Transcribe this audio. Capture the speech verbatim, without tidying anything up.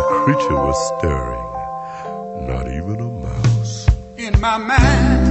creature was stirring, not even a mouse. In my mind